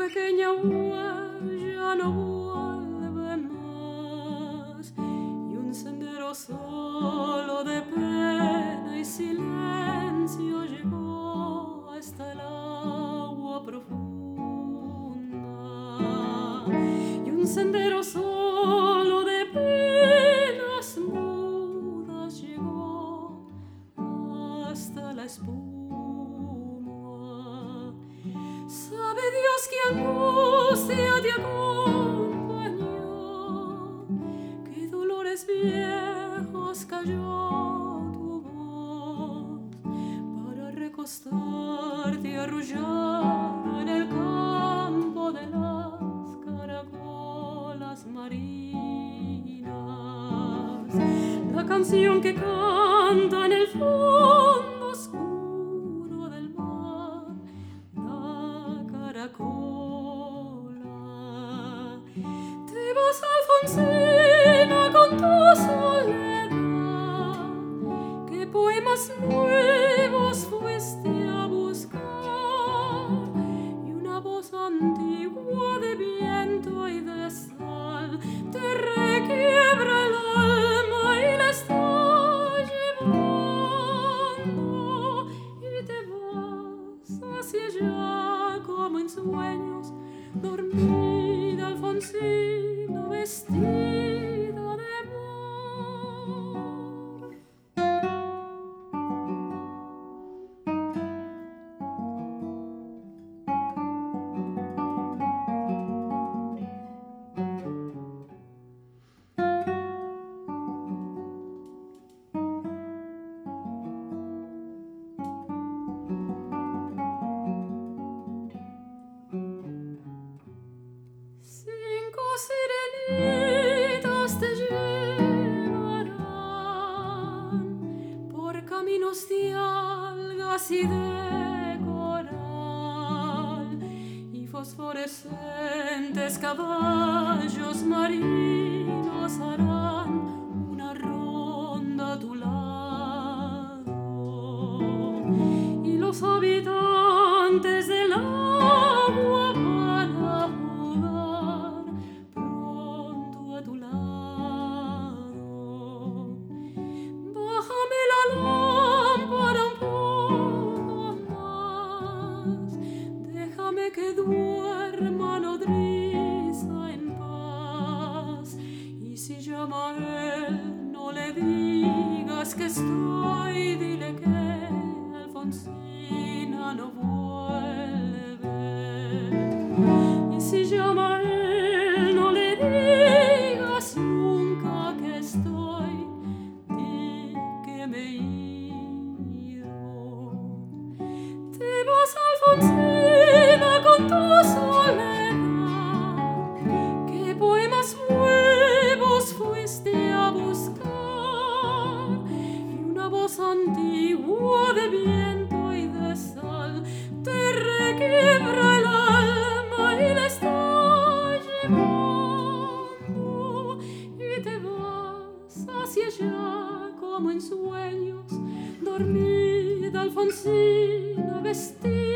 pequeña huella no vuelve más, y un sendero solo de pena y silencio llegó hasta el agua profunda, y un sendero solo de penas mudas llegó hasta la espuma. Sabe Dios qué angustia te acompañó, qué dolores viejos cayó tu voz para recostarte arrullado en el campo de las caracolas marinas. La canción que canta en el fondo oscuro del mar, la caracola. Te vas, Alfonsina, con tu soledad, qué poemas nuevos fuiste a buscar, y una voz antigua de viento y de sal te requiebra el alma y la está llevando, y te vas hacia allá como en sueños, dormida Alfonsina, vestida de mar. Cinco sirenitas te llevarán por caminos de algas y de coral, y fosforescentes caballos marinos harán una ronda a tu lado, y los habitantes del agua van a jugar pronto a tu lado. Bájame la lámpara un poco más, déjame que duerma nodriza en paz, y si llama a él no le digas que estoy, dile que Alfonsina no vuelve. Y si llama a él no le digas nunca que estoy, di que me he ido. Te vas, Alfonsina, con tu soledad, qué poemas nuevos fuiste a buscar, y una voz antigua de viento y de sal te requiebra el alma y la está llevando, y te vas hacia allá como en sueños, dormida Alfonsina, vestida